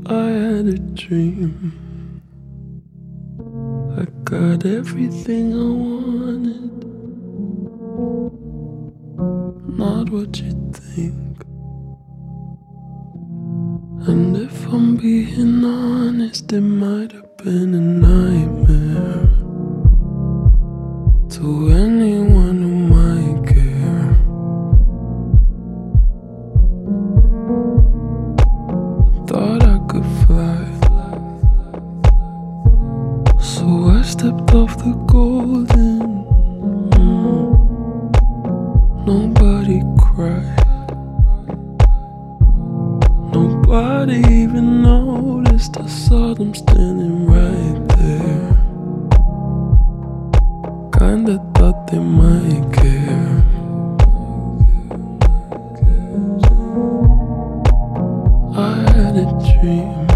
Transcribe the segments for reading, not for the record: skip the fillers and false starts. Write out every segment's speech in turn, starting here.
I had a dream. I got everything I wanted, not what you think. And if I'm being honest, it might have been a nightmare to anyone who might care. Thought I could fly, so I stepped off the golden. Nobody cried, nobody even noticed. I saw them standing right there. Kinda thought they might care. I had a dream.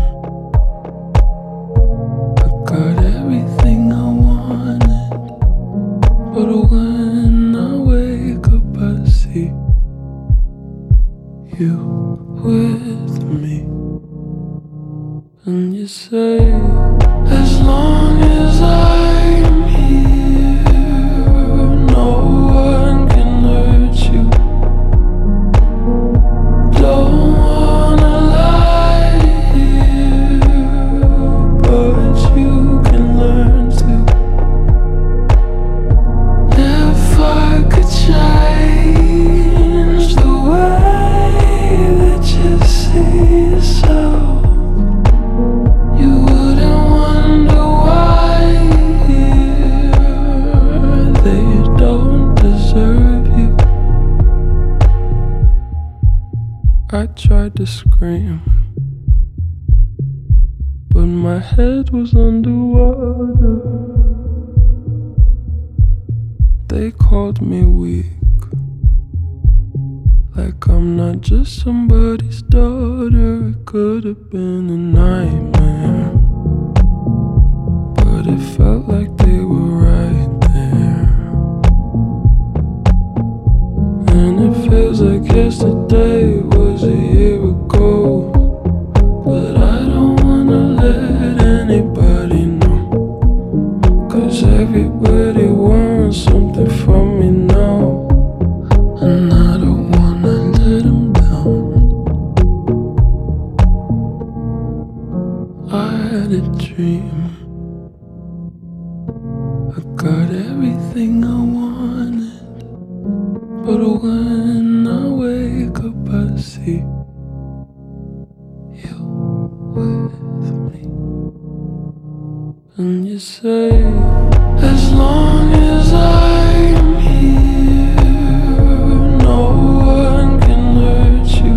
I got everything I wanted, but when I wake up I see you with me. And you say, as long as I'm here, no one can hurt you. Don't wanna lie here, but you can learn to. If I could change the way that you see yourself, you wouldn't wonder why they don't deserve you. I tried to scream, but my head was underwater. They called me weak, like I'm not just somebody's daughter. It could have been a nightmare, but it felt like they were right there. And it feels like yesterday was a year ago, but I don't wanna let anybody know, 'cause everybody wants something from me now, and I don't wanna let them down. I had a dream. I got everything I wanted, but when I wake up I see you with me. And you say, as long as I'm here, no one can hurt you.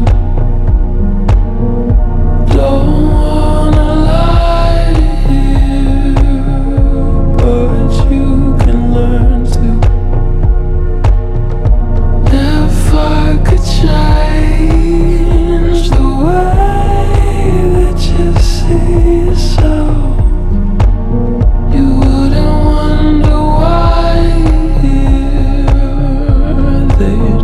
Don't wanna lie here, but you can learn to. If I could change the way that you see yourself, you wouldn't wonder why they